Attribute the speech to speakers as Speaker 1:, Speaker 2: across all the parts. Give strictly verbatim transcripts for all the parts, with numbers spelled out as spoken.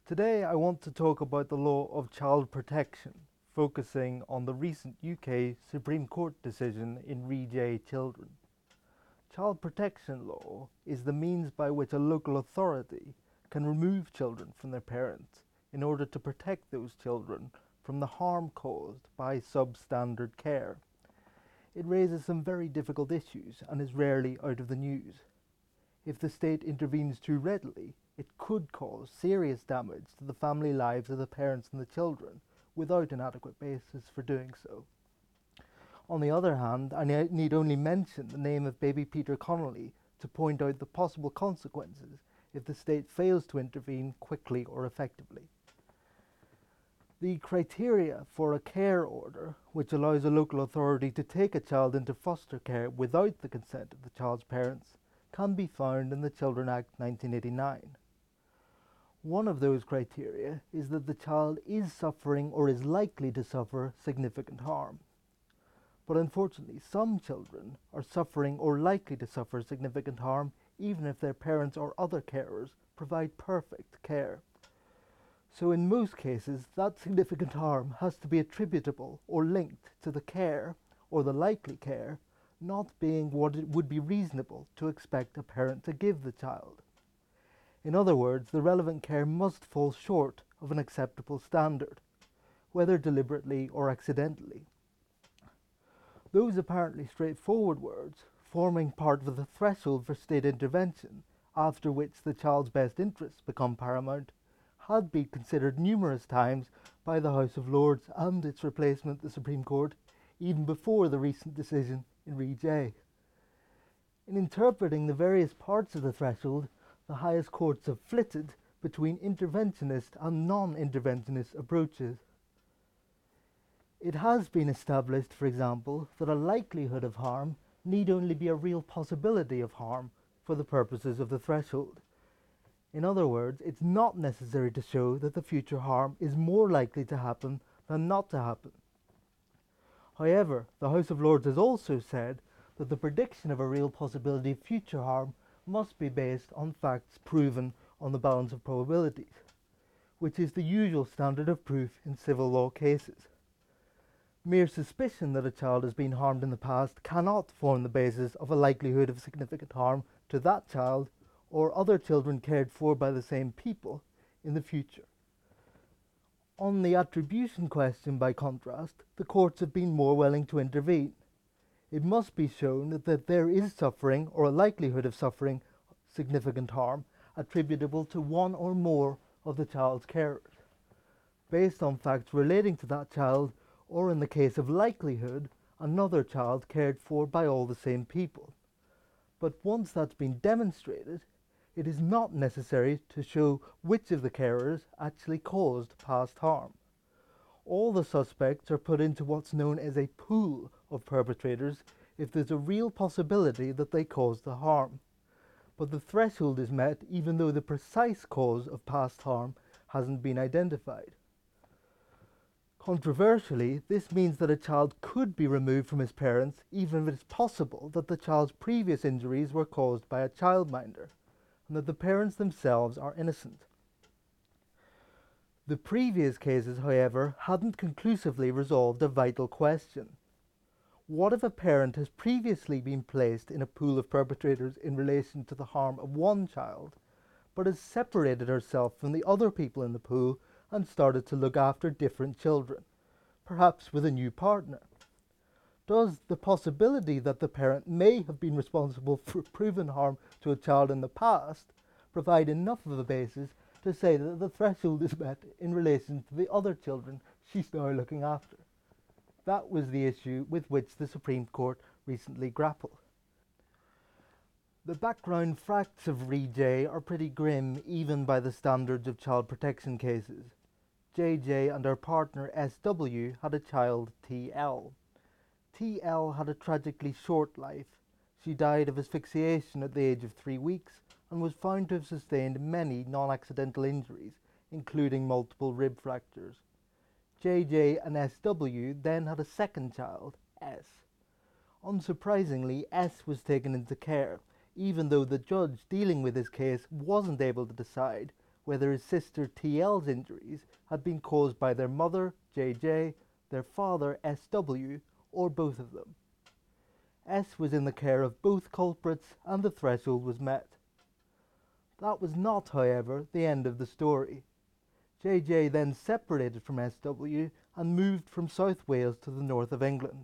Speaker 1: Today I want to talk about the law of child protection, focusing on the recent U K Supreme Court decision in Re J Children. Child protection law is the means by which a local authority can remove children from their parents in order to protect those children from the harm caused by substandard care. It raises some very difficult issues and is rarely out of the news. If the state intervenes too readily, it could cause serious damage to the family lives of the parents and the children without an adequate basis for doing so. On the other hand, I need only mention the name of baby Peter Connolly to point out the possible consequences if the state fails to intervene quickly or effectively. The criteria for a care order, which allows a local authority to take a child into foster care without the consent of the child's parents, can be found in the Children Act nineteen eighty-nine. One of those criteria is that the child is suffering or is likely to suffer significant harm. But unfortunately, some children are suffering or likely to suffer significant harm even if their parents or other carers provide perfect care. So in most cases, that significant harm has to be attributable or linked to the care or the likely care not being what it would be reasonable to expect a parent to give the child. In other words, the relevant care must fall short of an acceptable standard, whether deliberately or accidentally. Those apparently straightforward words, forming part of the threshold for state intervention, after which the child's best interests become paramount, had been considered numerous times by the House of Lords and its replacement, the Supreme Court, even before the recent decision in Re J. In interpreting the various parts of the threshold, the highest courts have flitted between interventionist and non-interventionist approaches. It has been established, for example, that a likelihood of harm need only be a real possibility of harm for the purposes of the threshold. In other words, it's not necessary to show that the future harm is more likely to happen than not to happen. However, the House of Lords has also said that the prediction of a real possibility of future harm must be based on facts proven on the balance of probabilities, which is the usual standard of proof in civil law cases. Mere suspicion that a child has been harmed in the past cannot form the basis of a likelihood of significant harm to that child or other children cared for by the same people in the future. On the attribution question, by contrast, the courts have been more willing to intervene. It must be shown that, that there is suffering or a likelihood of suffering significant harm attributable to one or more of the child's carers, based on facts relating to that child, or in the case of likelihood, another child cared for by all the same people. But once that's been demonstrated, it is not necessary to show which of the carers actually caused past harm. All the suspects are put into what's known as a pool of perpetrators if there's a real possibility that they caused the harm. But the threshold is met even though the precise cause of past harm hasn't been identified. Controversially, this means that a child could be removed from his parents even if it's possible that the child's previous injuries were caused by a childminder, and that the parents themselves are innocent. The previous cases, however, hadn't conclusively resolved a vital question. What if a parent has previously been placed in a pool of perpetrators in relation to the harm of one child, but has separated herself from the other people in the pool and started to look after different children, perhaps with a new partner? Does the possibility that the parent may have been responsible for proven harm to a child in the past provide enough of a basis to say that the threshold is met in relation to the other children she's now looking after? That was the issue with which the Supreme Court recently grappled. The background facts of Re J are pretty grim even by the standards of child protection cases. J J and her partner S W had a child, T L. T L had a tragically short life. She died of asphyxiation at the age of three weeks and was found to have sustained many non-accidental injuries, including multiple rib fractures. J J and S W then had a second child, S. Unsurprisingly, S was taken into care, even though the judge dealing with his case wasn't able to decide whether his sister T L's injuries had been caused by their mother, J J, their father, S W, or both of them. S was in the care of both culprits and the threshold was met. That was not, however, the end of the story. J J then separated from S W and moved from South Wales to the north of England.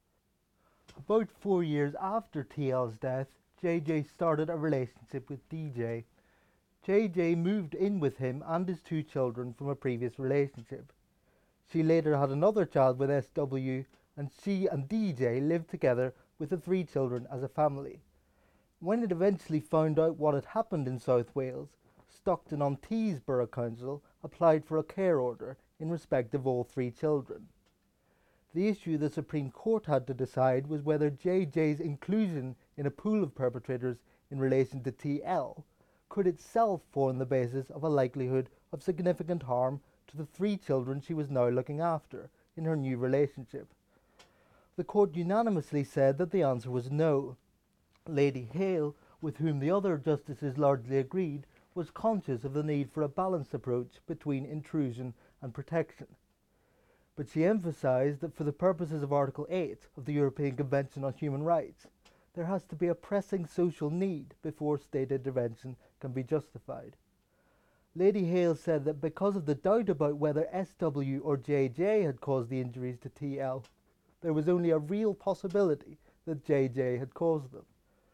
Speaker 1: About four years after T L's death, J J started a relationship with D J. J J moved in with him and his two children from a previous relationship. She later had another child with S W, and she and D J lived together with the three children as a family. When it eventually found out what had happened in South Wales, Stockton-on-Tees Borough Council applied for a care order in respect of all three children. The issue the Supreme Court had to decide was whether J J's inclusion in a pool of perpetrators in relation to T L could itself form the basis of a likelihood of significant harm to the three children she was now looking after in her new relationship. The court unanimously said that the answer was no. Lady Hale, with whom the other justices largely agreed, was conscious of the need for a balanced approach between intrusion and protection. But she emphasised that for the purposes of Article eight of the European Convention on Human Rights, there has to be a pressing social need before state intervention can be justified. Lady Hale said that because of the doubt about whether S W or J J had caused the injuries to T L, there was only a real possibility that J J had caused them.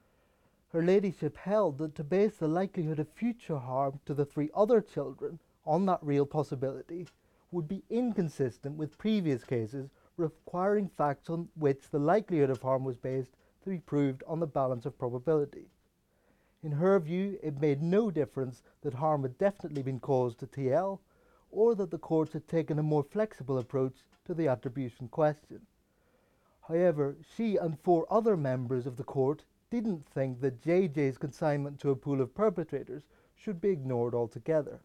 Speaker 1: Her ladyship held that to base the likelihood of future harm to the three other children on that real possibility would be inconsistent with previous cases requiring facts on which the likelihood of harm was based to be proved on the balance of probability. In her view, it made no difference that harm had definitely been caused to T L, or that the courts had taken a more flexible approach to the attribution question. However, she and four other members of the court didn't think that J J's consignment to a pool of perpetrators should be ignored altogether.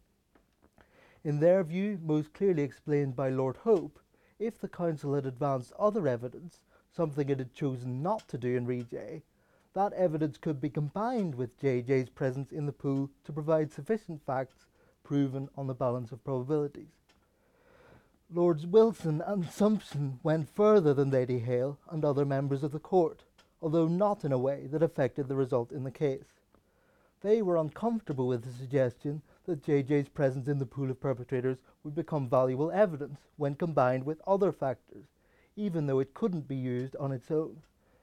Speaker 1: In their view, most clearly explained by Lord Hope, if the council had advanced other evidence, something it had chosen not to do in Re J, that evidence could be combined with J J's presence in the pool to provide sufficient facts proven on the balance of probabilities. Lords Wilson and Sumption went further than Lady Hale and other members of the court, although not in a way that affected the result in the case. They were uncomfortable with the suggestion that J J's presence in the pool of perpetrators would become valuable evidence when combined with other factors, even though it couldn't be used on its own.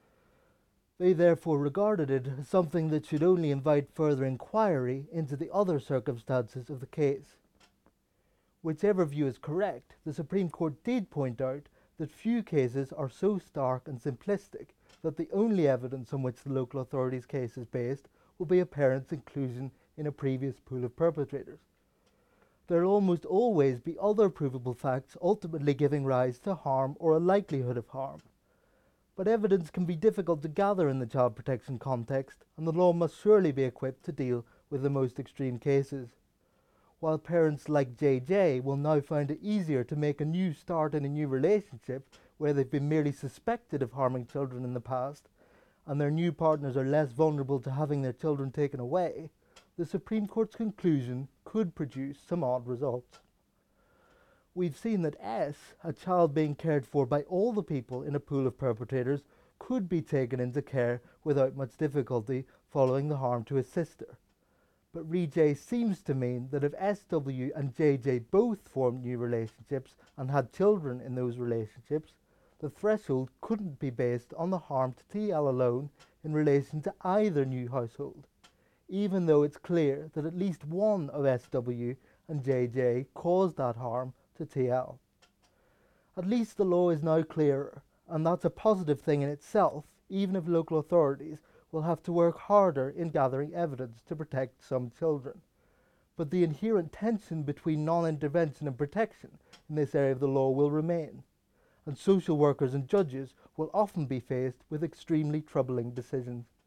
Speaker 1: They therefore regarded it as something that should only invite further inquiry into the other circumstances of the case. Whichever view is correct, the Supreme Court did point out that few cases are so stark and simplistic that the only evidence on which the local authority's case is based will be a parent's inclusion in a previous pool of perpetrators. There will almost always be other provable facts ultimately giving rise to harm or a likelihood of harm. But evidence can be difficult to gather in the child protection context, and the law must surely be equipped to deal with the most extreme cases. While parents like J J will now find it easier to make a new start in a new relationship where they've been merely suspected of harming children in the past, and their new partners are less vulnerable to having their children taken away, the Supreme Court's conclusion could produce some odd results. We've seen that S, a child being cared for by all the people in a pool of perpetrators, could be taken into care without much difficulty following the harm to his sister. But Re J seems to mean that if S W and J J both formed new relationships and had children in those relationships, the threshold couldn't be based on the harm to T L alone in relation to either new household, even though it's clear that at least one of S W and J J caused that harm to T L. At least the law is now clearer, and that's a positive thing in itself, even if local authorities will have to work harder in gathering evidence to protect some children. But the inherent tension between non-intervention and protection in this area of the law will remain, and social workers and judges will often be faced with extremely troubling decisions.